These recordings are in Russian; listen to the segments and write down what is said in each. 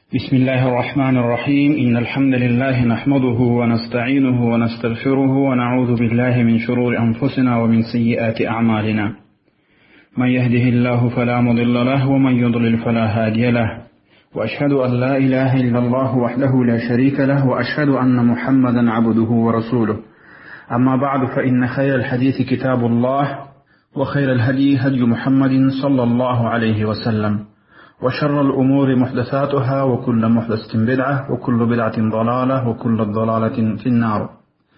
بسم الله الرحمن الرحيم. إن الحمد لله نحمده ونستعينه ونستغفره ونعوذ بالله من شرور أنفسنا ومن سيئات أعمالنا. من يهده الله فلا مضل له ومن يضلل فلا هادي له، وأشهد أن لا إله إلا الله وحده لا شريك له، وأشهد أن محمدا عبده ورسوله. أما بعد، فإن خير الحديث كتاب الله، وخير الهدي هدي محمد صلى الله عليه وسلم، وشر الأمور محدثاتها، وكل محدثة بدعة، وكل بدعة ضلالة، وكل ضلالة في النار.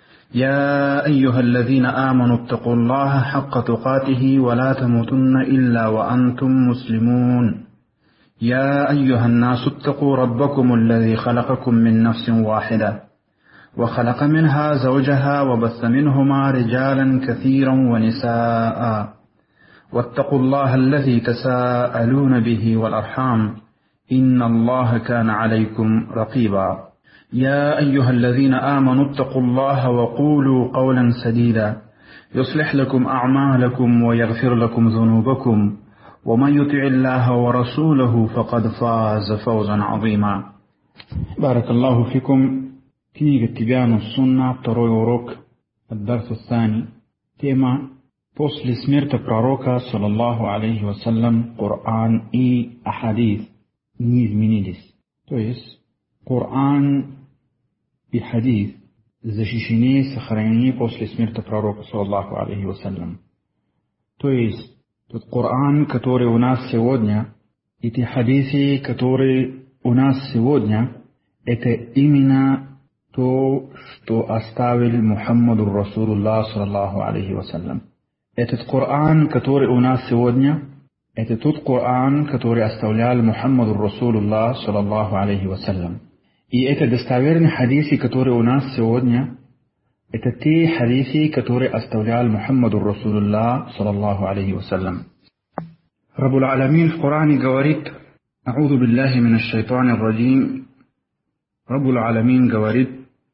يا أيها الذين آمنوا اتقوا الله حق تقاته ولا تموتن إلا وأنتم مسلمون. يا أيها الناس اتقوا ربكم الذي خلقكم من نفس واحدة، وخلق منها زوجها، وبث منهما رجالا كثيرا ونساء. واتقوا الله الذي تساءلون به والأرحام، إن الله كان عليكم رقيبا. يا أيها الذين آمنوا اتقوا الله وقولوا قولا سديدا يصلح لكم أعمالكم ويغفر لكم ذنوبكم، ومن يطع الله ورسوله فقد فاز فوزا عظيما. بارك الله فيكم. كنيجة تبيان السنة второй урок, الدرس الثاني. Тема: после смерти пророка, саллаллаху алейхи вассалям, Коран и Ахадис не изменились. То есть Коран и Хадис защищены, сохранены после смерти пророка, саллаллаху алейхи вассалям. То есть тот Коран, который у нас сегодня, и те хадисы, которые у нас сегодня, это именно то, что оставил Мухаммаду Расулуллах, саллаллаху алейхи вассалям. Этот Коран, который у нас сегодня, это тот Коран, который оставлял Мухаммаду Расулуллах, саллаллаху алейхи вассалям. И это достоверные хадисы, которые у нас сегодня, это те хадисы, которые оставлял Мухаммаду Расулуллах, саллаллаху алейхи вассалям. Раббул Аламин в Коране говорит: «А'удhu билляхи минаш шайтанир раджим». Раббул Аламин говорит: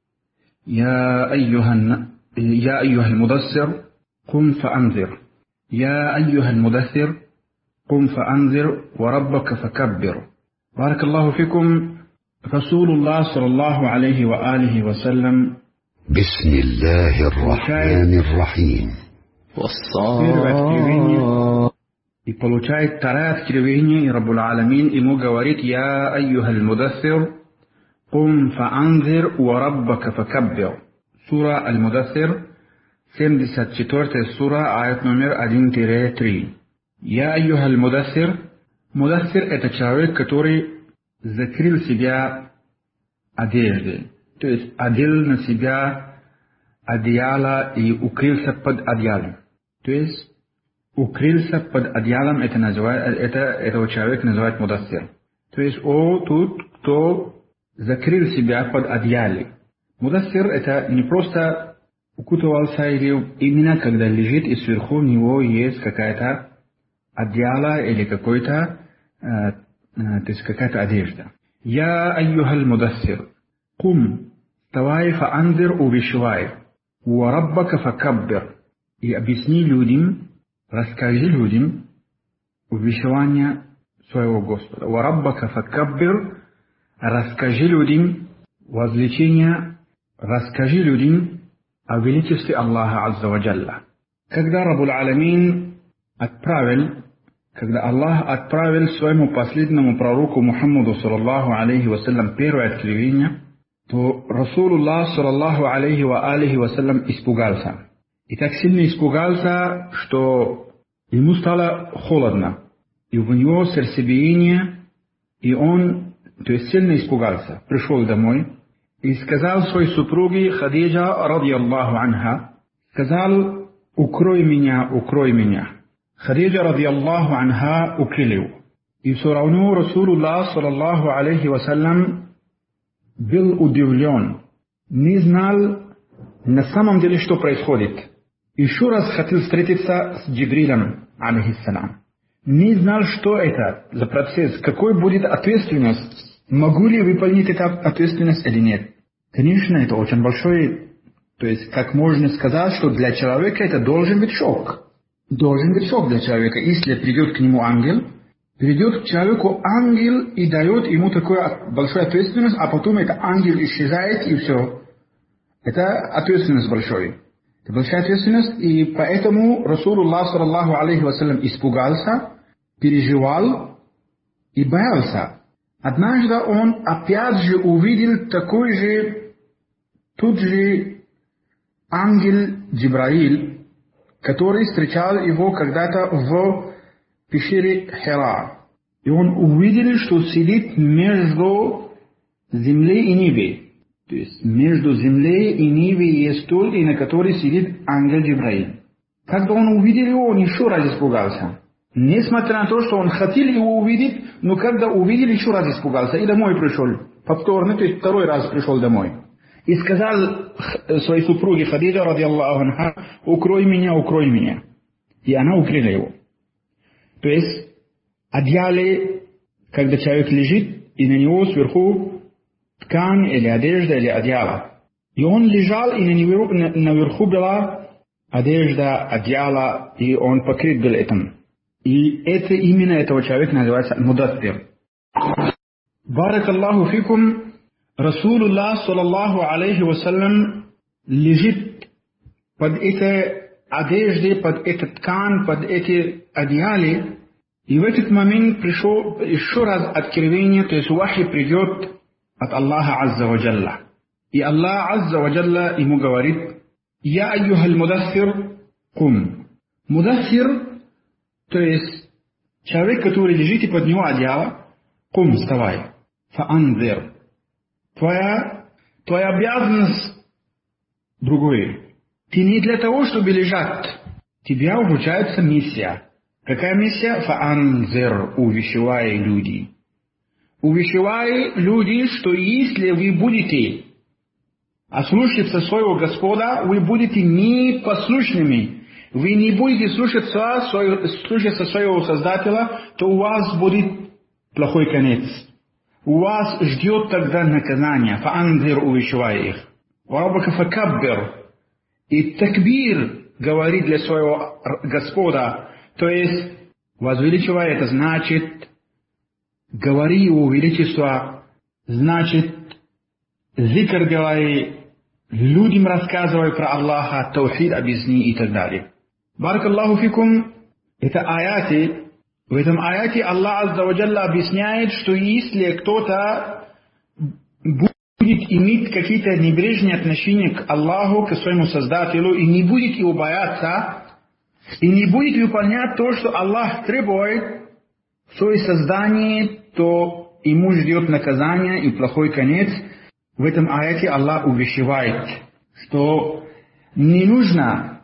«Я айюхаль мудассир, قم فأنذر. يا أيها المدثر قم فأنذر وربك فكبر». بارك الله فيكم. رسول الله صلى الله عليه وآله وسلم. بسم الله الرحمن الرحيم. И получает второе откровение, и Раббул Аламин ему говорит: «Я айюхаль мудассир قم فأنذر وربك فكبر». Сура Аль-Мудассир, 74 сура, аят номер 1-3. «Я айюхаль мудассир». Мудассир — это человек, который закрыл себя одеждой, то есть одел на себя одеяло и укрылся под одеялом. То есть укрылся под одеялом, этого человека называют мудассир. То есть тот, кто закрыл себя под одеялом. Мудассир — это не просто укутывался, или именно когда лежит и сверху него есть какая-то одеяло или какая-то одежда. «Я айюхаль мудассир, кум, вставай, фаанзир, увещевай, ва раббака факаббир». И объясни людям, расскажи людям увещевание своего Господа. «Ва раббака факаббир», расскажи людям возвеличение, расскажи людям о величестве Аллаха Азза ва Джалла. Когда Аллах отправил своему последнему пророку Мухаммаду, саллаллаху алейхи вассалям, первое откровение, то Расулуллах, саллаллаху алейхи ва алейхи вассалям, испугался. И так сильно испугался, что ему стало холодно. И у него сердцебиение, и он, то есть, сильно испугался. Пришел домой и сказал своей супруге Хадиджа, радiyallahu анха, сказал: «Укрой меня, укрой меня». Хадиджа, радiyallahu анха, укрыл. И все равно Расулуллах, саллаллаху алейхи вассалям, был удивлен, не знал на самом деле, что происходит. Еще раз хотел встретиться с Джибрилем, алейхиссалям. Не знал, что это за процесс, какой будет ответственность. Могу ли выполнить эту ответственность или нет? Конечно, это очень большой, то есть, как можно сказать, что для человека это должен быть шок. Должен быть шок для человека. Если придет к нему ангел придет к человеку ангел и дает ему такую большую ответственность, а потом этот ангел исчезает, и все. Это ответственность большой. Это большая ответственность, и поэтому Расулуллах саллаллаху алейхи вассалям испугался, переживал и боялся. Однажды он опять же увидел тот же ангел Джибраиль, который встречал его когда-то в пещере Хира. И он увидел, что сидит между землей и небом. То есть между землей и небом есть стол, и на которой сидит ангел Джибраиль. Когда он увидел его, он еще раз испугался. Несмотря на то, что он хотел его увидеть, но когда увидел, еще раз испугался. И домой пришел. Повторно, то есть второй раз пришел домой. И сказал своей супруге Хадиджа, радиаллаху анха, укрой меня, укрой меня. И она укрыла его. То есть одеяло, когда человек лежит, и на него сверху ткань или одежда или одеяло. И он лежал, и наверху была одежда, одеяло, и он покрыт был этим. И это именно этого человека называется мудассир. Баракаллаху фикум. Расулуллах саллаллаху алейхи вассалям лежит под этой одеждой, под этой ткань, под эти одеялы. И в этот момент пришло еще раз откровение, то есть вахи придет от Аллаха Азза ва Джалла. И Аллах Азза ва Джалла ему говорит: «Я айюхаль мудассир кум». Мудассир, то есть человек, который лежит и под него одеяло, кум, вставай, фаанзир. Твоя обязанность другой. Ты не для того, чтобы лежать. Тебя вручается миссия. Какая миссия? Фаанзир, увещевай люди. Увещевай люди, что если вы будете ослушаться своего Господа, вы будете непослушными. Вы не будете слушаться своего Создателя, то у вас будет плохой конец. У вас ждет тогда наказание. Фаанзир, увещевай их. Варабака факаббир. И такбир говорит для своего Господа. То есть, возвеличивай, это значит, говори его величество, значит, зикр говори, людям рассказывай про Аллаха, таухид объясни и так далее. Баракаллаху фикум. Это аяты. В этом аяте Аллах Азза ва Джалла объясняет, что если кто-то будет иметь какие-то небрежные отношения к Аллаху, к своему Создателю, и не будет его бояться, и не будет выполнять то, что Аллах требует в своем создании, то ему ждет наказание и плохой конец. В этом аяте Аллах увещевает, что не нужно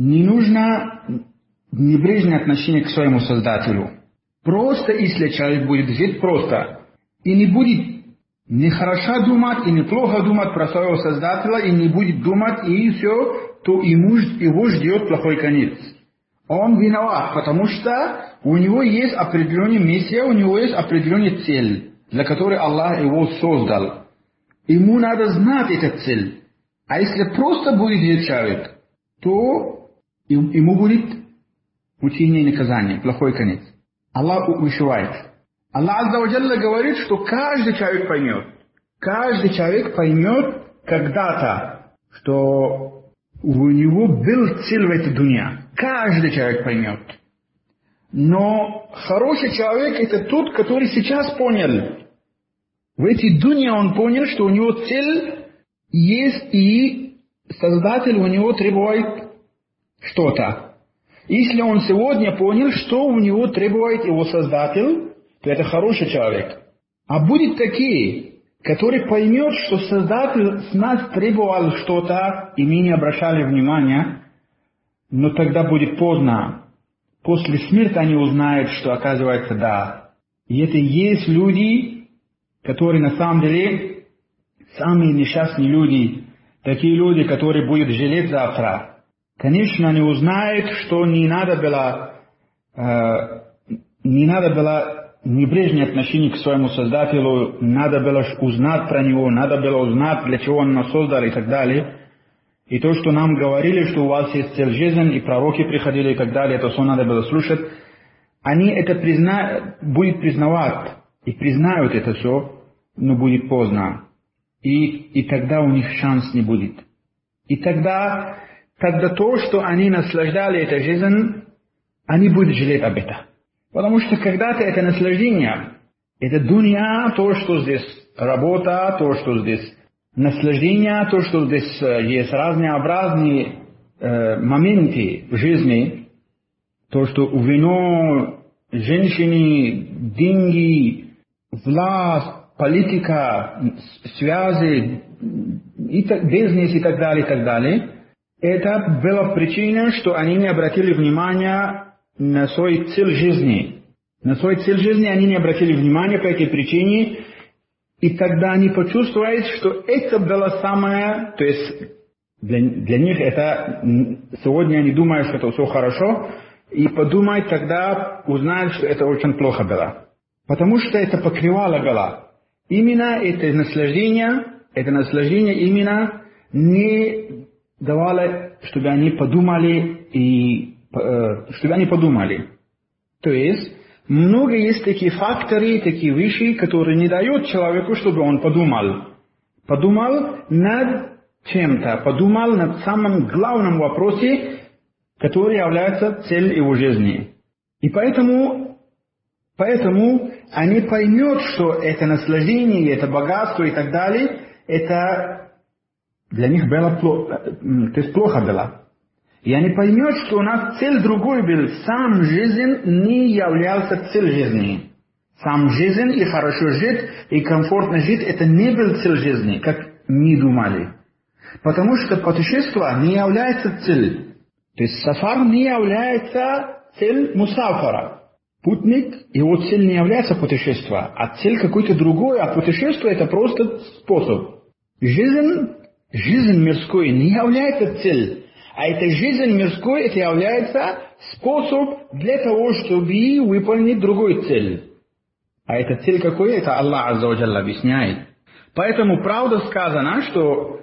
небрежное отношение к своему Создателю. Просто если человек будет жить просто, и не будет нехорошо думать, и неплохо думать про своего Создателя, и не будет думать, и все, то его ждет плохой конец. Он виноват, потому что у него есть определенная миссия, у него есть определенная цель, для которой Аллах его создал. Ему надо знать эту цель. А если просто будет жить человек, то ему будет мучение и наказание, плохой конец. Аллах увещевает. Аллах Азза ва Джалла говорит, что каждый человек поймет. Каждый человек поймет когда-то, что у него был цель в этой дуне. Каждый человек поймет. Но хороший человек это тот, который сейчас понял. В этой дуне он понял, что у него цель есть, и Создатель у него требует что-то. Если он сегодня понял, что у него требует его Создатель, то это хороший человек. А будет такие, которые поймет, что Создатель с нас требовал что-то, и мы не обращали внимания, но тогда будет поздно. После смерти они узнают, что оказывается да. И это и есть люди, которые на самом деле самые несчастные люди, такие люди, которые будут жалеть завтра. Конечно, они узнают, что не надо было небрежное отношение к своему Создателю, надо было узнать про него, надо было узнать, для чего он нас создал и так далее. И то, что нам говорили, что у вас есть цель жизни, и пророки приходили и так далее, это все надо было слушать. они это будут признавать и признают это все, но будет поздно. И тогда у них шанс не будет. И тогда то, что они наслаждали этой жизнью, они будут жалеть об этом. Потому что когда-то это наслаждение, это дунья, то, что здесь работа, то, что здесь наслаждение, то, что здесь есть разнообразные моменты в жизни, то, что вино, женщины, деньги, власть, политика, связи, бизнес и так далее, это была причина, что они не обратили внимания на свой цель жизни. На свой цель жизни они не обратили внимания по этой причине, и тогда они почувствуют, что это было самое, то есть для них это, сегодня они думают, что это все хорошо, и подумают тогда, узнают, что это очень плохо было. Потому что это покрывало было. Именно это наслаждение именно не давало, чтобы они подумали, То есть, много есть такие факторы, такие вещи, которые не дают человеку, чтобы он подумал. Подумал над чем-то, подумал над самым главным вопросе, который является целью его жизни. И поэтому они поймут, что это наслаждение, это богатство и так далее, это для них было плохо было. И они поймут, что у нас цель другой был. Сам жизнь не являлся целью жизни. Сам жизнь и хорошо жить, и комфортно жить, это не был цель жизни, как мы думали. Потому что путешествие не является целью. То есть сафар не является целью мусафара. Путник, его цель не является путешествие, а цель какой-то другой, а путешествие это просто способ. Жизнь мирской не является целью. А эта жизнь мирской, это является способ для того, чтобы выполнить другую цель. А эта цель какой? Это Аллах Азза ва Джалла объясняет. Поэтому правда сказано, что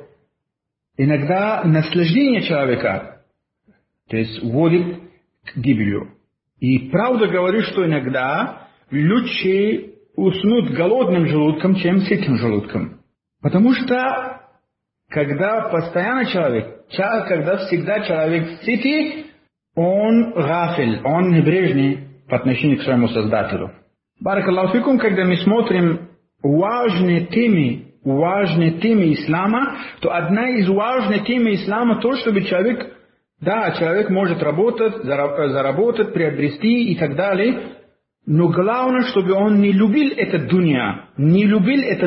иногда наслаждение человека, то есть вводит к гибелью. И правда говорит, что иногда лучше уснуть голодным желудком, чем сытым желудком. Потому что когда постоянно когда всегда человек сытый, он гафиль, он небрежный по отношению к своему Создателю. Баракаллаху фикум, когда мы смотрим важные темы ислама, то одна из важных тем ислама то, чтобы человек может работать, заработать, приобрести и так далее, но главное, чтобы он не любил это дунья, не любил это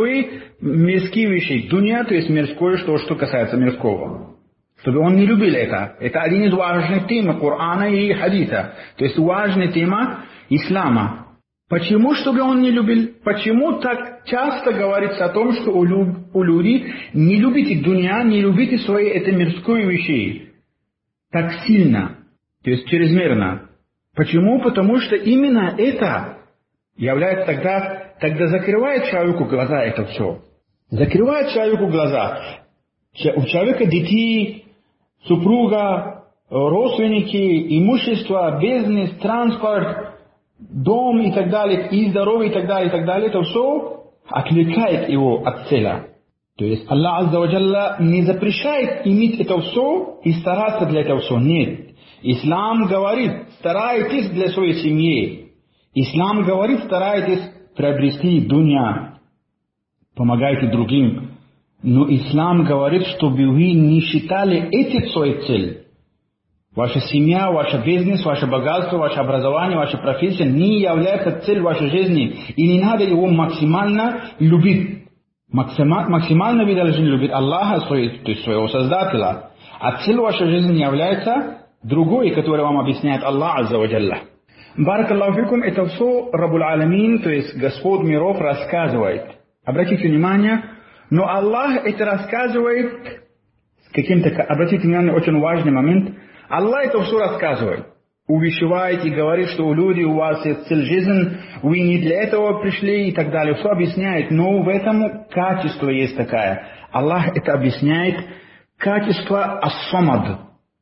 мирские вещи. Дунья, то есть мирское, что касается мирского. Чтобы он не любил это. Это один из важных тем Корана и Хадиса. То есть важная тема ислама. Почему, чтобы он не любил? Почему так часто говорится о том, что у людей не любите дунья, не любите свои это мирские вещи так сильно, то есть чрезмерно? Почему? Потому что именно это является тогда закрывает человеку глаза это все. Закрывает человеку глаза. У человека детей, супруга, родственники, имущество, бизнес, транспорт, дом и так далее, и здоровье и так далее, это все отвлекает его от цели. То есть Аллах Азза ва Джалла не запрещает иметь это все и стараться для этого все. Нет. Ислам говорит, старайтесь для своей семьи. Ислам говорит, старайтесь приобрести дунья. Помогайте другим. Но Ислам говорит, чтобы вы не считали эти своей целью. Ваша семья, ваш бизнес, ваше богатство, ваше образование, ваша профессия не является целью вашей жизни. И не надо его максимально любить. Максимально вы должны любить Аллаха, то есть своего Создателя. А цель вашей жизни является другой, который вам объясняет Аллах Азза ва Джалла. Баракаллаху фикум, это все Раббуль Аламин, то есть Господь миров рассказывает. Обратите внимание, но Аллах это рассказывает обратите внимание, очень важный момент. Аллах это все рассказывает. Увещевает и говорит, что люди, у вас есть цель жизни, вы не для этого пришли и так далее. Все объясняет, но в этом качество есть такое. Аллах это объясняет, качество ас-самад.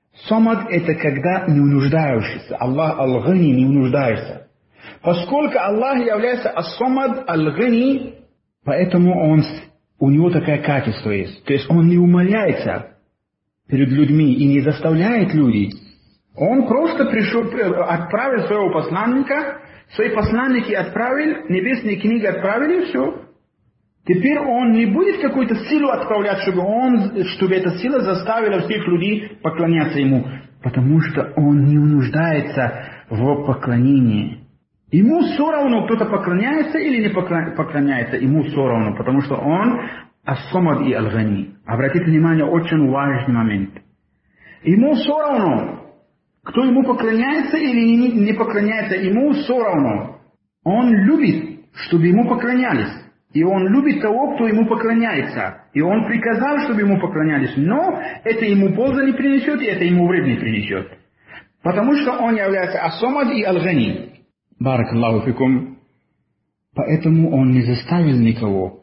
Самад – это когда не нуждаешься. Аллах аль-Гани, не нуждаешься. Поскольку Аллах является ас-Самад аль-Гани, поэтому у него такое качество есть. То есть он не умоляется перед людьми и не заставляет людей. Он просто отправил своего посланника, свои посланники отправили, небесные книги отправили, все. Теперь он не будет какую-то силу отправлять, чтобы эта сила заставила всех людей поклоняться ему. Потому что он не нуждается в поклонении. Ему все равно, кто-то поклоняется или не поклоняется, ему все равно, потому что он ас-Самад и аль-Гани. Обратите внимание, очень важный момент. Ему все равно, кто ему поклоняется или не поклоняется, ему все равно. Он любит, чтобы ему поклонялись. И он любит того, кто ему поклоняется. И он приказал, чтобы ему поклонялись. Но это ему пользу не принесет, и это ему вред не принесет. Потому что он является ас-Самад и аль-Гани. Баракаллаху фикум. Поэтому он не заставил никого.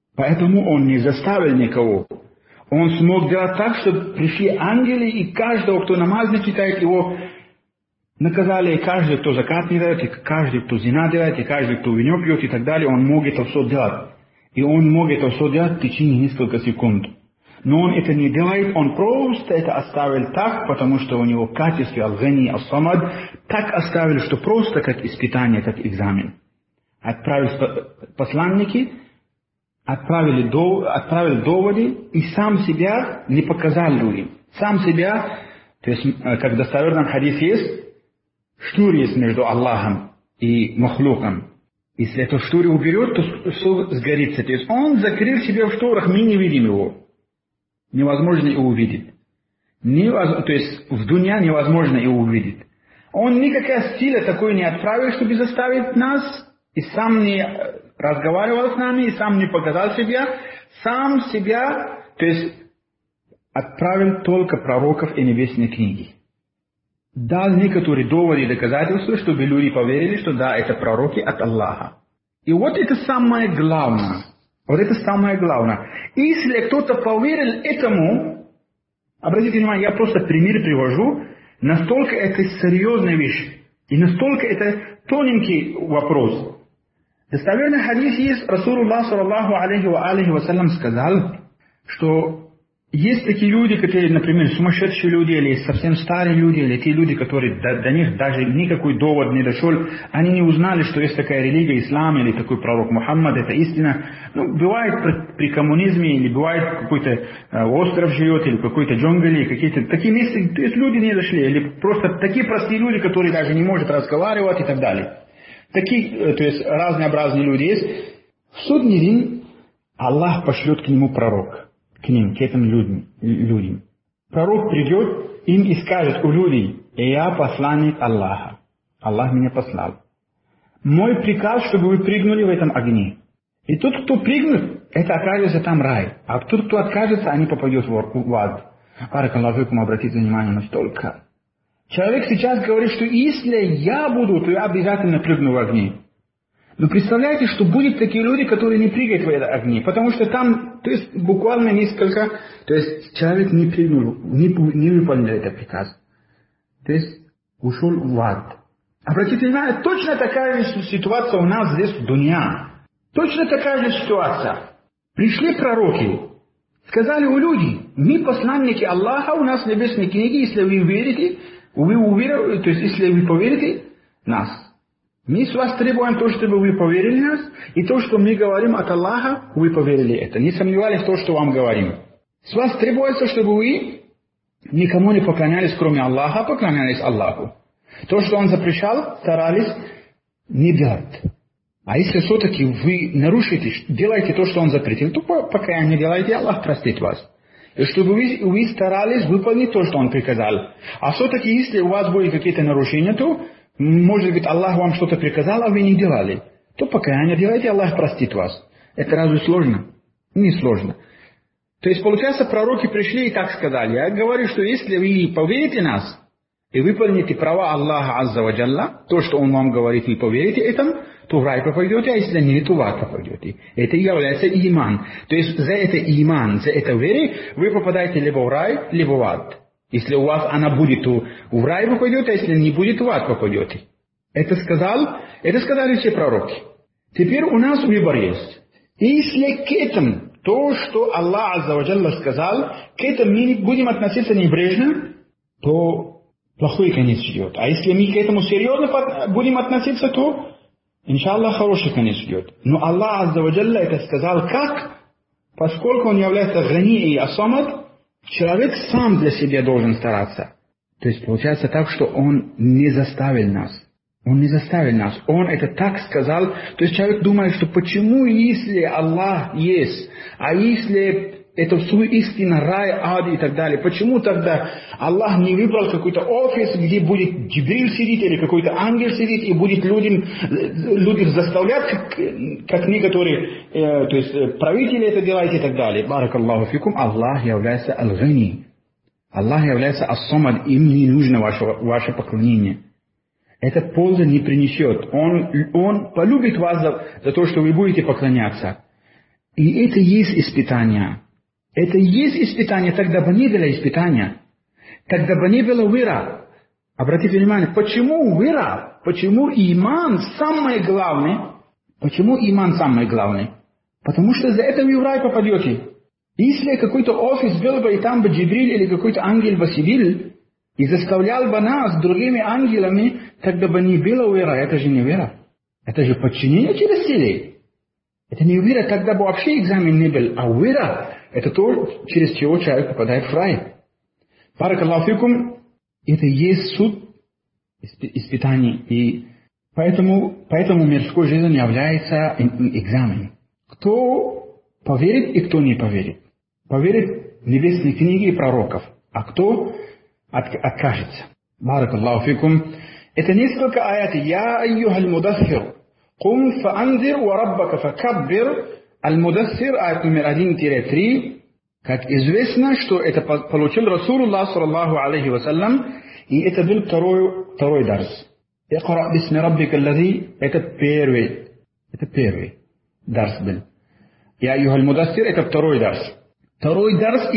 Он смог сделать так, чтобы пришли ангелы, и каждого, кто намаз не читает, его наказали, и каждый, кто закат не дает, и каждый, кто зина делает, и каждый, кто вино пьет, и так далее, он мог это все делать. И он мог это все делать в течение нескольких секунд. Но он это не делает, он просто это оставил так, потому что у него в качестве аль-Гани, ас-Самад, так оставил, что просто как испытание, как экзамен. Отправил посланники, отправили доводы, и сам себя не показал людям. Сам себя, то есть, как достоверный хадис есть, штур есть между Аллахом и махлуком. Если эту штуру уберет, то все сгорится. То есть он закрыл себя в шторах, мы не видим его. Невозможно его увидеть. То есть в дуня невозможно его увидеть. Он никакая сила такой не отправил, чтобы заставить нас, и сам не разговаривал с нами, и сам не показал себя. Сам себя, то есть отправил только пророков и небесные книги. Дал некоторые доводы и доказательства, чтобы люди поверили, что да, это пророки от Аллаха. И вот это самое главное. Если кто-то поверил этому, обратите внимание, я просто пример привожу, настолько это серьезная вещь, и настолько это тоненький вопрос. Достоверный хадис есть, Расулуллах саллаллаху алейхи ва саллям сказал, что есть такие люди, которые, например, сумасшедшие люди, или совсем старые люди, или те люди, которые до них даже никакой довод не дошел, они не узнали, что есть такая религия, ислам, или такой пророк Мухаммад, это истина. Бывает при коммунизме, или бывает какой-то остров живет, или какой-то джунгли, или какие-то такие места, то есть люди не дошли, или просто такие простые люди, которые даже не могут разговаривать и так далее. Такие, то есть разнообразные люди есть. В судный день Аллах пошлет к нему пророк. К этим людям. Пророк придет им и скажет у людей: «Я посланник Аллаха. Аллах меня послал. Мой приказ, чтобы вы прыгнули в этом огне. И тот, кто прыгнет, это окажется там рай. А тот, кто откажется, они попадут в ад». Баракаллаху фикум, обратите внимание настолько. Человек сейчас говорит, что если я буду, то я обязательно прыгну в огне. Но представляете, что будут такие люди, которые не прыгают в это огни, потому что там, то есть буквально несколько, то есть человек не прыгнул, не выполнил этот приказ. То есть ушел в ад. Обратите внимание, точно такая же ситуация у нас здесь в дуня. Точно такая же ситуация. Пришли пророки, сказали у людей: мы посланники Аллаха, у нас небесные книги, если вы верите, то есть если вы поверите нас. Мы с вас требуем то, чтобы вы поверили нас, и то, что мы говорим от Аллаха, вы поверили это. Не сомневались в том, что вам говорим. С вас требуется, чтобы вы никому не поклонялись, кроме Аллаха, а поклонялись Аллаху. То, что Он запрещал, старались не делать. А если все-таки вы нарушите, делаете то, что Он запретил, то пока не делайте, Аллах простит вас. И чтобы вы старались выполнить то, что Он приказал. А все-таки, если у вас будут какие-то нарушения, то может быть, Аллах вам что-то приказал, а вы не делали. То покаяние делайте, Аллах простит вас. Это разве сложно? Не сложно. То есть, получается, пророки пришли и так сказали. Я говорю, что если вы поверите нас и выполните права Аллаха Азза ва Джалла, то, что Он вам говорит, вы поверите этому, то в рай попадете, а если нет, то в ад попадете. Это и является иман. То есть, за это иман, за это вере, вы попадаете либо в рай, либо в ад. Если у вас она будет, то в рай вы пойдете, а если не будет, в ад попадете. Это сказали все пророки. Теперь у нас выбор есть. Если к этому, то, что Аллах Азза ва Джалла сказал, к этому мы будем относиться небрежно, то плохой конец ждет. А если мы к этому серьезно будем относиться, то, иншаллах, хороший конец ждет. Но Аллах Азза ва Джалла это сказал как? Поскольку Он является гани и асамад, человек сам для себя должен стараться. То есть получается так, что Он не заставил нас. Он не заставил нас. Он это так сказал. То есть человек думает, что почему, если Аллах есть, а если это все истина, рай, ад и так далее, почему тогда Аллах не выбрал какой-то офис, где будет Джибриль сидеть или какой-то ангел сидеть и будет людям заставлять, как некоторые, то есть правители это делают и так далее. Баракаллаху фикум. Аллах является аль-гани. Аллах является ас-самад, им не нужно ваше поклонение. Это пользы не принесет. Он полюбит вас за то, что вы будете поклоняться. И это есть испытание. Это есть испытание, тогда бы не было испытания. Тогда бы не было вера. Обратите внимание, почему вера? Почему иман самое главное? Почему иман самое главное? Потому что за это вы в рай попадете. Если какой-то офис был бы, и там бы Джибриль или какой-то ангел бы сидел, и заставлял бы нас другими ангелами, тогда бы не было вера. Это же не вера. Это же подчинение через силы. Это не вера, тогда бы вообще экзамен не был. А вера – это то, через чего человек попадает в рай. Баракаллаху фикум, это есть суд испытаний. И поэтому мирской жизнь является экзаменом. Кто поверит и кто не поверит. Поверит в небесные книги и пророков. А кто откажется. Баракаллаху фикум. Это несколько аят. Я айюхаль мудассир. Кум фаанзир ва раббака факаббир. Аль-Мудассир, аят номер 1-3. Как известно, что это получил Расулуллах саллаллаху алейхи вассалям. И это был второй дарс. Икра бисми раббика аллази. Это первый дарс был. Я айюхаль мудассир. Это второй дарс. Второй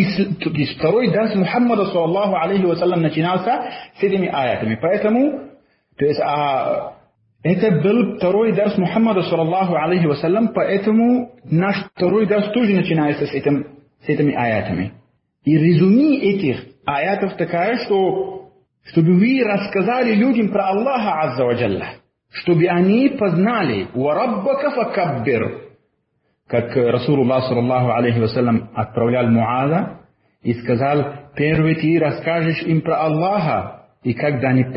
дарс Мухаммада саллаллаху алейхи вассалям начинался с этими аятами. Поэтому, то есть, это был второй дарс Мухаммада саллаллаху алейхи вассалям, поэтому наш второй дарс тоже начинается с этими аятами. И резюме этих аятов такая, что чтобы вы рассказали людям про Аллаха Азза ва Джалла, чтобы они познали «Ва раббака факаббир», как Расулуллах саллаллаху алейхи вассалям отправлял Муаза и сказал: первый ты расскажешь им про Аллаха, и когда они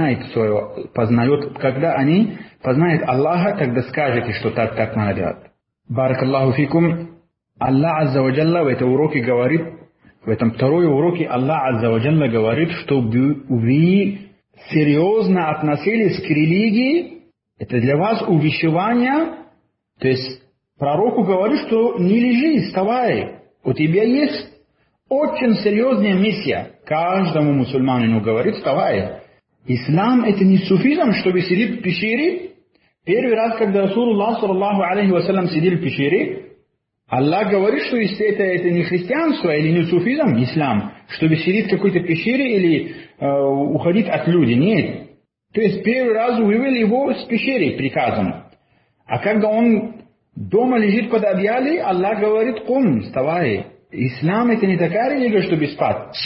когда они познают Аллаха, тогда скажете, что так надо делать. Баракаллаху фикум. Аллах Азза ва Джалла в этом уроке говорит, в этом второй уроке Аллах Азза ва Джалла говорит, чтобы вы серьезно относились к религии, это для вас увещевание, то есть пророку говорит, что не лежи, вставай. У тебя есть очень серьезная миссия. Каждому мусульманину говорит: вставай. Ислам это не суфизм, чтобы сидеть в пещере. Первый раз, когда Расулуллах саллаллаху алейхи вассалям сидел в пещере, Аллах говорит, что если это не христианство или не суфизм, ислам, чтобы сидеть в какой-то пещере или уходить от людей. Нет. То есть первый раз вывели его с пещеры приказом. А когда он дома лежит под одеялом, Аллах говорит: кум, вставай. Ислам это не такая религия, чтобы спать.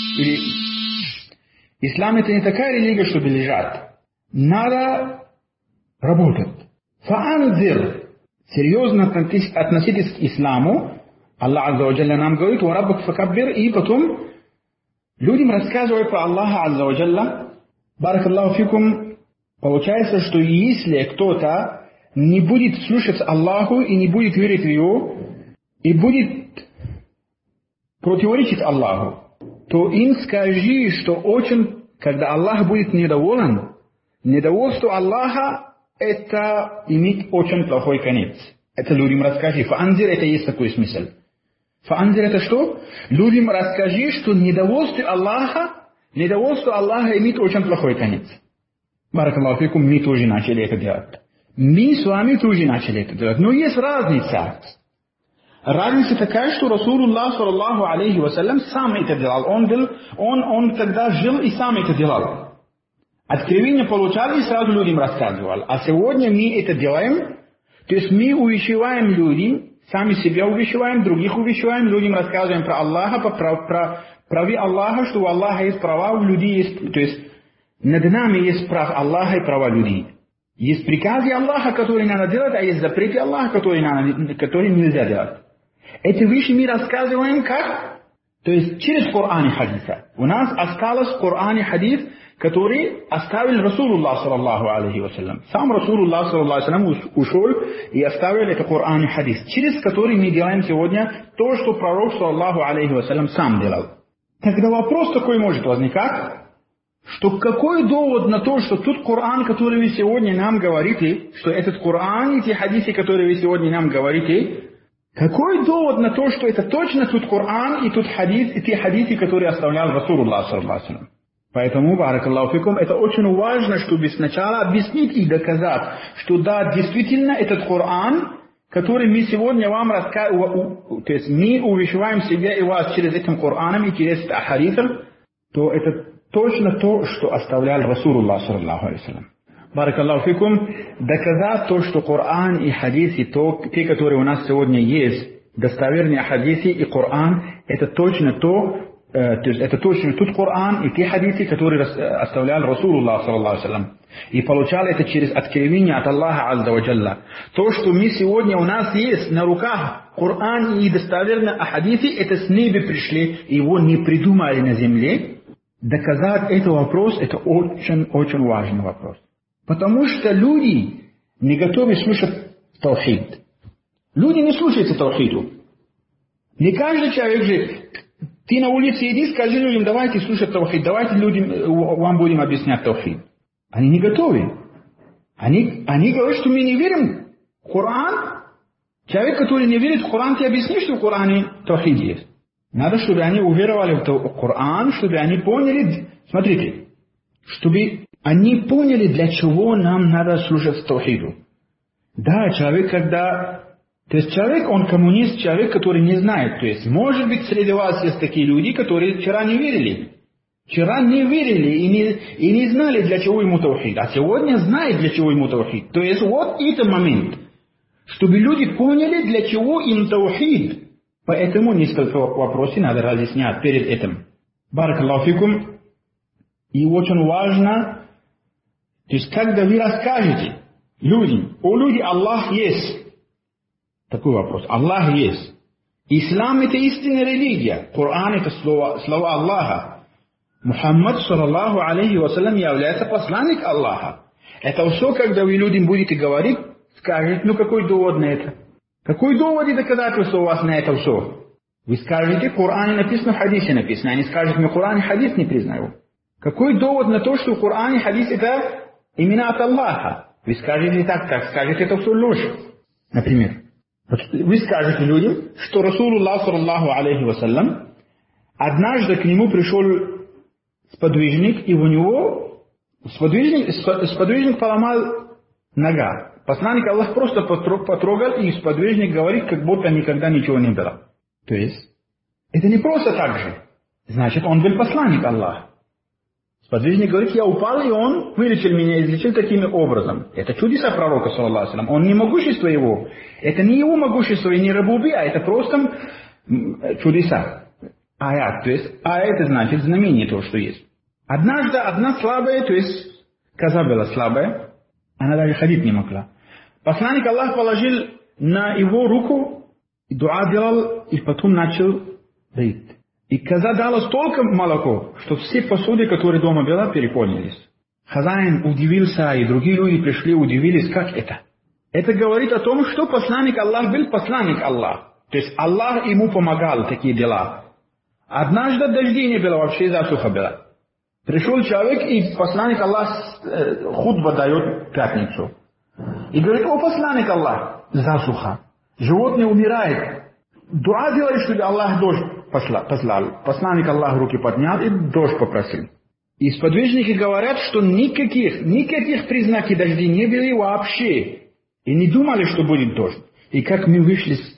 Ислам это не такая религия, чтобы лежать. Надо работать. Фаанзир. Серьезно относитесь к исламу. Аллах Азза ва Джалла нам говорит: «Ва раббак факаббир». И потом людям рассказывают про Аллаха Азза ва Джалла. Баракаллаху фикум. Получается, что если кто-то не будет слушаться Аллаху и не будет верить в Его, и будет противоречить Аллаху, то им скажи, что очень, когда Аллах будет недоволен, недовольство Аллаха это имеет очень плохой конец. Это людям расскажи. Фаанзир это есть такой смысл. Фаанзир это что? Людям расскажи, что недовольство Аллаха имеет очень плохой конец. Баракаллаху фикум, мы тоже начали это делать. Мы с вами тоже начали это делать. Но есть разница. Разница такая, что Расулуллах саллаллаху алейхи вассалям сам это делал. Он тогда жил и сам это делал. Откровение получал и сразу людям рассказывал. А сегодня мы это делаем, то есть мы увещеваем людей, сами себя увещеваем, других увещеваем, людям рассказываем про Аллаха, про праве Аллаха, что у Аллаха есть права, у людей есть, то есть над нами есть прав Аллаха и права людей. Есть приказы Аллаха, которые надо делать, а есть запреты Аллаха, которые нельзя делать. Эти вещи мы рассказываем как? То есть через Коран и Хадис. У нас осталось Коран и Хадис, который оставил Расулуллах саллаллаху алейхи вассалям. Сам Расулуллах саллаллаху алейхи вассалям ушел и оставил это Коран и Хадис, через который мы делаем сегодня то, что пророк саллаллаху алейхи вассалям сам делал. Тогда вопрос такой может возникать, что какой довод на то, что тут Коран, который вы сегодня нам говорите, что этот Коран и те хадисы, которые вы сегодня нам говорите, какой довод на то, что это точно тут Коран и тут хадис, и те хадисы, которые оставлял Расулуллах саллаллаху алейхи вассалям. Поэтому, баракаллаху фикум, это очень важно, чтобы сначала объяснить и доказать, что да, действительно, этот Коран, который мы сегодня вам рассказываем, то есть мы увещеваем себя и вас через этим Кораном и через хадисом, то это точно то, что оставлял Расулуллах саллаллаху алейхи вассалям. Баракаллаху фикум, доказать то, что Коран и хадисы, те, которые у нас сегодня есть, достоверные хадисы и Коран, это точно то есть это точно тот Коран и те хадисы, которые оставлял Расулуллах саллаллаху алейхи вассалям. И получал это через откровение от Аллаха азза ва джалла. То, что мы сегодня у нас есть на руках Коран и достоверные хадисы, это с неба пришли, его не придумали на земле. Доказать этот вопрос, это очень важный вопрос. Потому что люди не готовы слушать таухид. Люди не слушаются таухиду. Не каждый человек же... Ты на улице иди, скажи людям, давайте слушать таухид, давайте людям, вам будем объяснять таухид. Они не готовы. Они говорят, что мы не верим в Коран. Человек, который не верит в Коран, ты объясни, что в Коране таухид есть. Надо, чтобы они уверовали в Коран, чтобы они поняли, смотрите, чтобы они поняли, для чего нам надо слушать таухиду. Да, человек, то есть человек, он коммунист, человек, который не знает. То есть, может быть, среди вас есть такие люди, которые вчера не верили. Вчера не верили и не знали, для чего ему таухид. А сегодня знают, для чего ему таухид. То есть, вот этот момент. Чтобы люди поняли, для чего им таухид. Поэтому несколько вопросов надо разъяснять перед этим. Баракаллаху фикум. И очень важно, то есть, когда вы расскажете людям, люди, Аллах есть. Такой вопрос. Аллах есть. Ислам это истинная религия. Коран это слова Аллаха. Мухаммад саллаллаху алейхи вассалям является посланник Аллаха. Это все, когда вы людям будете говорить, скажете, ну какой довод на это? Какой довод и доказательство у вас на это все? Вы скажете, в Коране написано, в хадисе написано. Они скажут, мы Коран и хадис не признаю. Какой довод на то, что в Коране и хадис это именно от Аллаха? Вы скажете так, скажете, это все ложь. Например. Вы скажете людям, что Расулуллах саллаллаху алейхи вассалям однажды к нему пришел сподвижник, и у него сподвижник поломал нога. Посланник Аллах просто потрогал, и сподвижник говорит, как будто никогда ничего не было. То есть, это не просто так же. Значит, он был посланник Аллаха. Сподвижник говорит, я упал, и он вылечил меня, излечил таким образом. Это чудеса пророка, саллаллаху алейхи ва саллям. Он не могущество его. Это не его могущество и не рабуби, а это просто чудеса. Аят, то есть, это значит знамение того, что есть. Однажды одна слабая, то есть, коза была слабая, она даже ходить не могла. Посланник Аллах положил на его руку, дуа делал, и потом начал доить. И коза дала столько молоко, что все посуды, которые дома были, переполнились. Хозяин удивился, и другие люди пришли, удивились, как это. Это говорит о том, что посланник Аллах был посланник Аллах. То есть Аллах ему помогал такие дела. Однажды дождей не было, вообще засуха была. Пришел человек, и посланник Аллах хутба дает в пятницу. И говорит, о посланник Аллах, засуха. Животное умирает. Дуа делает, чтобы Аллах дождь послал. Посланник Аллах руки поднял и дождь попросил. И сподвижники говорят, что никаких признаков дождей не было вообще. И не думали, что будет дождь. И как мы вышли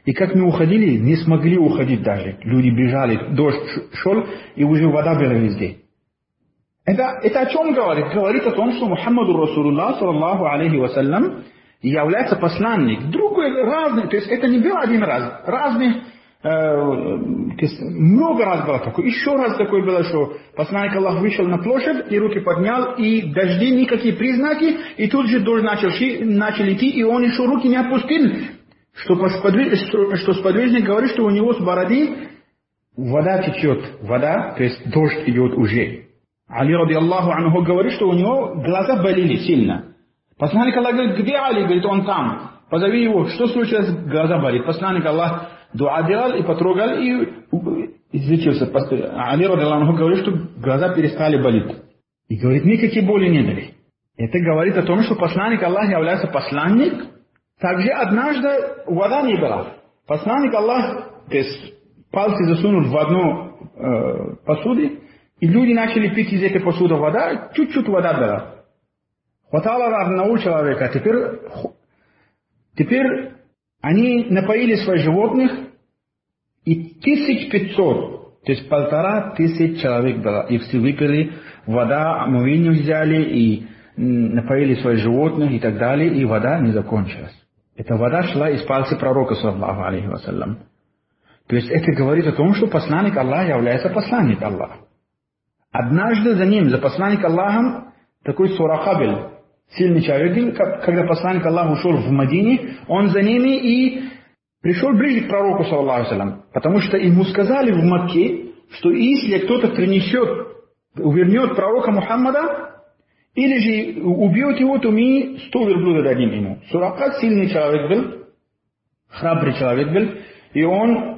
И как мы уходили, не смогли уходить даже. Люди бежали, дождь шел, и уже вода была везде. Это о чем говорит? Говорит о том, что Мухаммаду Расулуллах, саллаллаху алейхи вассалям, является посланник. Другой, разный, то есть это не был один раз. Разный, то есть много раз было такое. Еще раз такое было, что посланник Аллах вышел на площадь и руки поднял, и дожди, никакие признаки, и тут же дождь начал идти, и он еще руки не отпустил. Что сподвижник говорит, что у него с бороды вода течет. Вода, то есть дождь идет уже. Али ради Аллаху анху говорит, что у него глаза болели сильно. Посланник Аллах говорит, где Али? Говорит, он там. Позови его. Что случилось? Глаза болит. Посланник Аллах дуа делал и потрогал и излечился. Али ради Аллаху анху говорит, что глаза перестали болеть. И говорит, никакие боли не дали. Это говорит о том, что посланник Аллах является посланник. Также однажды вода не была. Посланник Аллах, то есть пальцы засунул в одну посуду, и люди начали пить из этой посуды вода, чуть-чуть вода была. Хватало одного человека. Теперь они напоили своих животных, и 1500, то есть 1500 человек было. И все выпили вода, омовение взяли, и напоили своих животных и так далее, и вода не закончилась. Эта вода шла из пальца пророка, саллаллаху алейхи вассалям. То есть это говорит о том, что посланник Аллаха является посланник Аллаха. Однажды за ним, за посланник Аллахом, такой Сураха был, сильный человек, когда посланник Аллаха ушел в Мадине, он за ними и пришел ближе к пророку, саллаллаху алейхи вассалям, потому что ему сказали в Макке, что если кто-то увернет пророка Мухаммада, или же убьет его, то мы 100 верблюдов дадим ему. Сурака сильный человек был, храбрый человек был, и он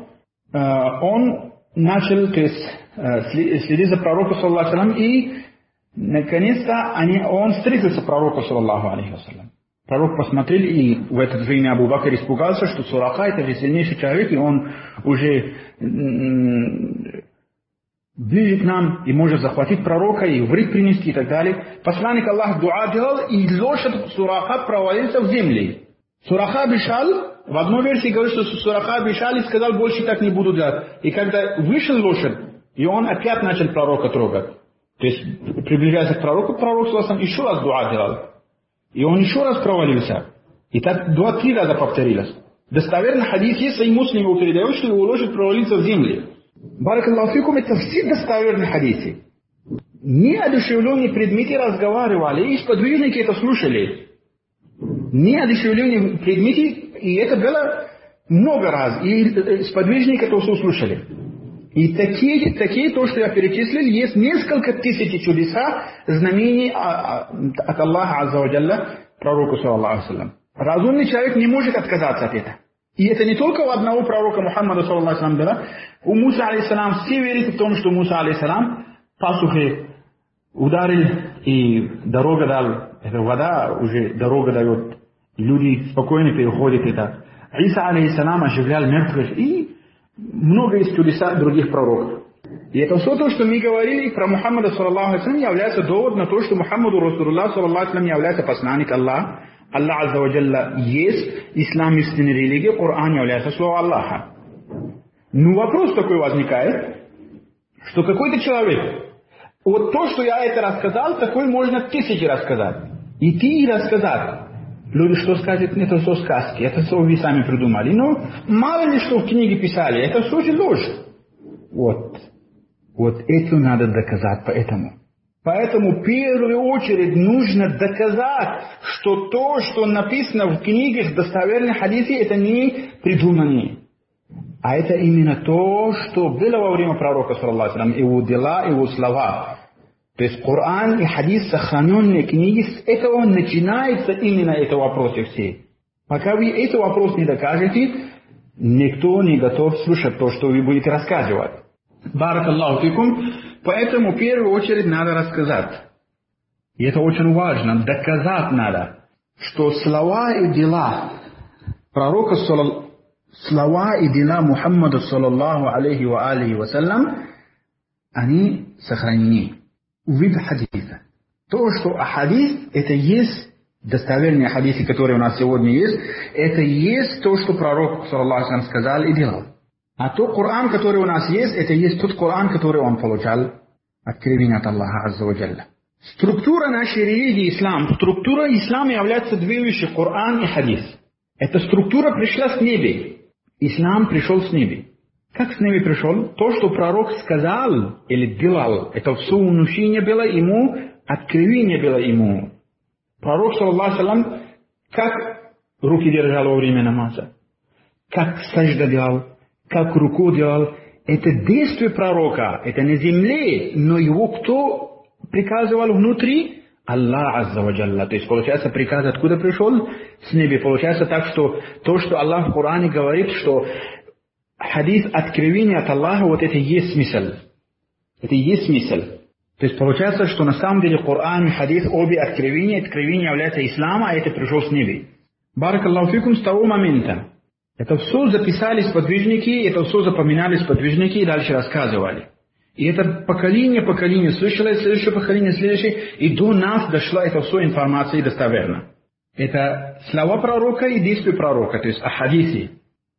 начал, то есть, следить за пророком, саллаллаху алейхи вассалям, и наконец-то он встретился с пророком, саллаллаху алейхи вассалям. Пророк посмотрел, и в это время Абу Бакр испугался, что Сурака это же сильнейший человек, и он уже ближе к нам, и может захватить пророка, и вред принести, и так далее. Посланник Аллах дуа делал, и лошадь Сураха провалился в землю. Сураха бежал, в одной версии говорит, что Сураха бежал и сказал, больше так не буду делать. И когда вышел лошадь, и он опять начал пророка трогать. То есть, приближаясь к пророку, пророк еще раз дуа делал. И он еще раз провалился. И так 2-3 раза повторилось. Достоверный хадис есть, и муслим его передает, что его лошадь провалился в землю. Баракаллаху фикум, это все достоверные хадисы. Неодушевленные предметы разговаривали, и сподвижники это слушали. Неодушевленные предметы, и это было много раз, и сподвижники это все слушали. И такие, то, что я перечислил, есть несколько тысяч чудеса, знамений от Аллаха Азза ва Джалля, пророку, саллаллаху алейхи вассалям. Разумный человек не может отказаться от этого. И это не только у одного пророка Мухаммада, саллаллаху алейхи вассалям, у Муса, алейхиссалам, все верят в том, что Муса, алейхиссалам, пасухи ударил, и дорога дал, это вода уже дорога дает, люди спокойно переходят это. Иса, алейхиссалам, оживлял мертвых, и много из чудеса других пророков. И это все то, что мы говорили про Мухаммада, саллаллаху алейхи вассалям, является довод на то, что Мухаммаду Расулуллах, саллаллаху алейхи вассалям, является посланник Аллаха. Аллах Азза ва Джалла есть, ислам истинная религия, Коран является слово Аллаха. Ну вопрос такой возникает, что какой-то человек, вот то, что я это рассказал, такой можно 1000 рассказать. И ты рассказать. Люди что скажут, это все сказки, это все вы сами придумали. Но мало ли что в книге писали, это все же ложь. Вот это надо доказать поэтому. Поэтому в первую очередь нужно доказать, что то, что написано в книгах достоверных хадисах, это не придумание. А это именно то, что было во время пророка, саллаллаху алейхи вассалям, его дела, его слова. То есть Коран и хадис, сохраненные книги, с этого начинается именно это вопросы все. Пока вы этот вопрос не докажете, никто не готов слушать то, что вы будете рассказывать. Баракаллаху фикум. Поэтому в первую очередь надо рассказать. И это очень важно. Доказать надо, что слова и дела пророка, слова и дела Мухаммада, саллаллаху алейхи ва алейхи вассалям, они сохранены. Вид хадиса. То, что хадис, это есть достоверные хадисы, которые у нас сегодня есть, это есть то, что пророк, саллаллаху алейхи ва саллям, сказал и делал. А тот Коран, который у нас есть, это есть тот Коран, который он получал откровение от Аллаха Азза ва Джалля. Структура нашей религии ислам, структура ислама является две вещи, Коран и хадис. Эта структура пришла с неба. Ислам пришел с неба. Как с неба пришел? То, что пророк сказал или делал, это все внушение было ему, откровение было ему. Пророк, саллаллаху алейхи ва саллям, как руки держал во время намаза, как сажда делал, как руку делал, это действие пророка, это на земле, но его кто приказывал внутри? Аллах Азза ва Джалла. То есть, получается, приказ откуда пришел? С неба. Получается так, что то, что Аллах в Коране говорит, что хадис откровения от Аллаха, вот это и есть смысл. Это и есть смысл. То есть, получается, что на самом деле Коран и хадис, обе откровения являются исламом, а это пришел с неба. Баракаллаху фикум, с того момента. Это все записали сподвижники, это все запоминали сподвижники и дальше рассказывали. И это поколение слышало, следующее поколение, и до нас дошла эта вся информация достоверно. Это слова пророка и действия пророка, то есть ахадиси.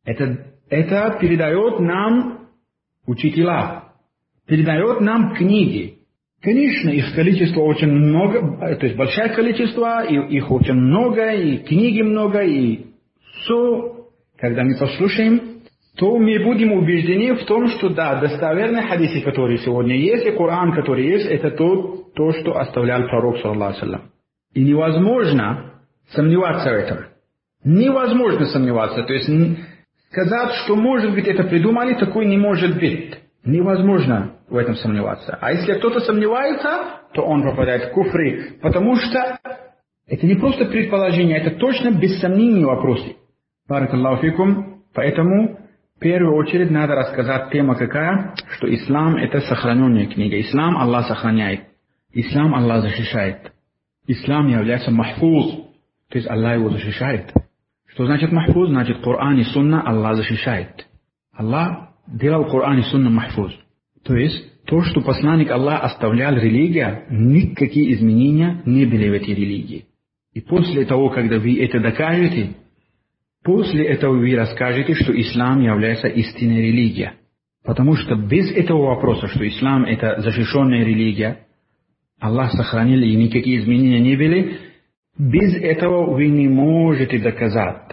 Это передает нам учителя, передает нам книги. Конечно, их количество очень много, то есть большое количество, и их очень много, и книги много, и все, когда мы послушаем, то мы будем убеждены в том, что да, достоверные хадисы, которые сегодня есть, и Коран, который есть, это то, что оставлял пророк, саллаллаху алейхи ва саллям. И невозможно сомневаться в этом. Невозможно сомневаться. То есть сказать, что может быть это придумали, такое не может быть. Невозможно в этом сомневаться. А если кто-то сомневается, то он попадает в куфри, потому что это не просто предположение, это точно без сомнений вопросы. Баракаллаху фикум. Поэтому в первую очередь надо рассказать тема какая, что ислам это сохраненная книга. Ислам Аллах сохраняет. Ислам Аллах защищает. Ислам является махфуз, то есть Аллах его защищает. Что значит махфуз? Значит Коран и Сунна Аллах защищает. Аллах делал Коран и Сунна махфуз. То есть то, что посланник Аллах оставлял религия, никакие изменения не были в этой религии. И после того, когда вы это докажете, после этого вы расскажете, что ислам является истинной религией. Потому что без этого вопроса, что ислам это защищенная религия, Аллах сохранил и никакие изменения не были, без этого вы не можете доказать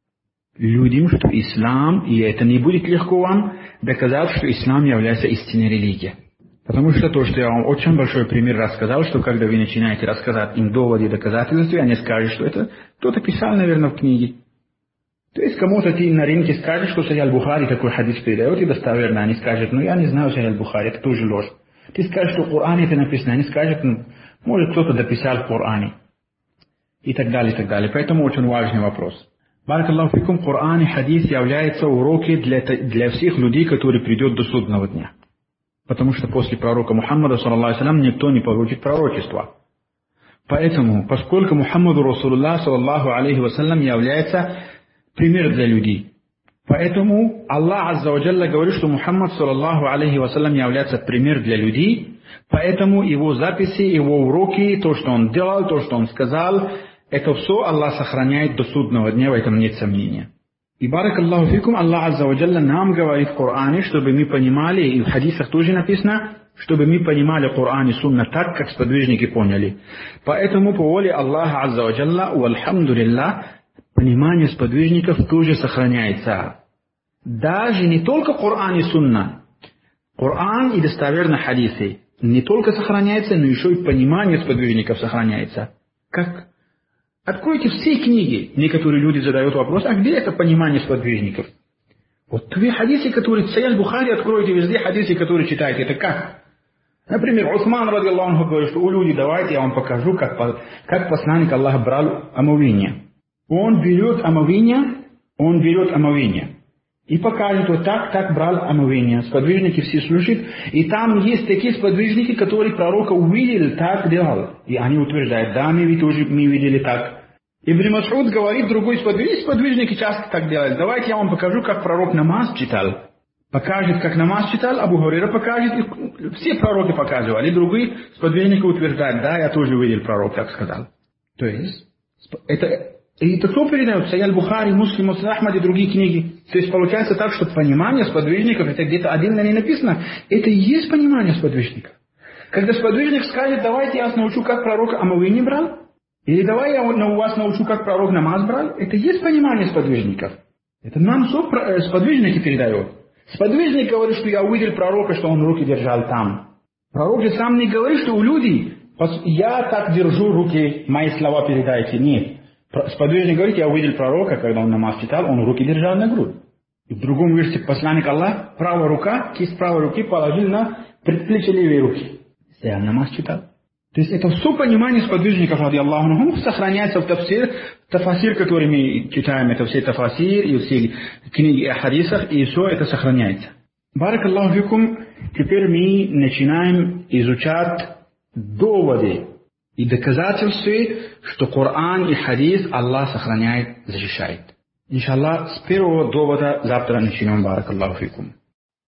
людям, что ислам, и это не будет легко вам, доказать, что ислам является истинной религией. Потому что то, что я вам очень большой пример рассказал, что когда вы начинаете рассказать им доводы и доказательства, они скажут, что это кто-то писал, наверное, в книге. То есть кому-то ты на рынке скажешь, что Сахих аль-Бухари такой хадис передает, и достоверно, они скажут, я не знаю Сахих аль-Бухари, это тоже ложь. Ты скажешь, что в Коране это написано, они скажут, может кто-то дописал в Коране. И так далее, и так далее. Поэтому очень важный вопрос. Баракаллаху фикум, Коран и хадис являются уроки для всех людей, которые придут до судного дня. Потому что после пророка Мухаммада, саллаллаху алейхи ва саллям, никто не получит пророчество. Поэтому, поскольку Мухаммаду Расулуллах, саллаллаху алейхи ва саллям, является пример для людей. Поэтому Аллах Азза ва Джалла говорит, что Мухаммад, саллаллаху алейхи ва саллям, является пример для людей. Поэтому его записи, его уроки, то, что он делал, то, что он сказал, это все Аллах сохраняет до судного дня, в этом нет сомнения. И баракаллаху фикум, Аллах Азза ва Джалла нам говорит в Коране, чтобы мы понимали, и в хадисах тоже написано, чтобы мы понимали Коран и Сунна так, как сподвижники поняли. Поэтому по воле Аллаха Азза ва Джалла, вальхамдулиллах, понимание сподвижников тоже сохраняется. Даже не только Коран и Сунна. Коран и достоверные хадисы не только сохраняется, но еще и понимание сподвижников сохраняется. Как? Откройте все книги. Некоторые люди задают вопрос, а где это понимание сподвижников? Вот твои хадисы, которые Сахих аль-Бухари, откройте везде хадисы, которые читаете. Это как? Например, Усман, радиллаху анху, говорит, что люди, давайте я вам покажу, как посланник Аллаха брал омовение. Он берет омовение. И покажет, вот так брал омовение. Сподвижники все слушают. И там есть такие сподвижники, которые пророка увидели, так делал. И они утверждают, да, мы видели так. Ибн Мас'уд говорит, другой сподвижники часто так делают. Давайте я вам покажу, как пророк намаз читал. Покажет, как намаз читал, Абу Хурайра покажет, и все пророки показывали. И другие сподвижники утверждают, да, я тоже увидел, пророк так сказал. То есть, Это кто передает? Сайяль Бухари, Муслим, Ахмад и другие книги. То есть получается так, что понимание сподвижников, это где-то отдельно не написано, это и есть понимание сподвижников. Когда сподвижник скажет, давайте я вас научу, как пророк омовы не брал, или давай я у вас научу, как пророк намаз брал, это и есть понимание сподвижников. Это нам сподвижники передают. Сподвижник говорит, что я увидел пророка, что он руки держал там. Пророк же сам не говорит, что у людей, я так держу руки, мои слова передайте. Нет. Сподвижник говорит, я увидел пророка, когда он намаз читал, он руки держал на грудь. И в другом версе посланник Аллаха, правая рука, кисть правой руки положил на предплечье левой руки. Я намаз читал. То есть это все понимание сподвижников, ради Аллаху анхум, сохраняется в тафасир, который мы читаем, это все тафасир и все книги о хадисах, и все это сохраняется. Барак Аллаху фикум, теперь мы начинаем изучать доводы и доказательства, что Коран и хадис Аллах сохраняет, защищает. Иншаллах, с первого довода завтра начнем. Барак Аллаху фикум.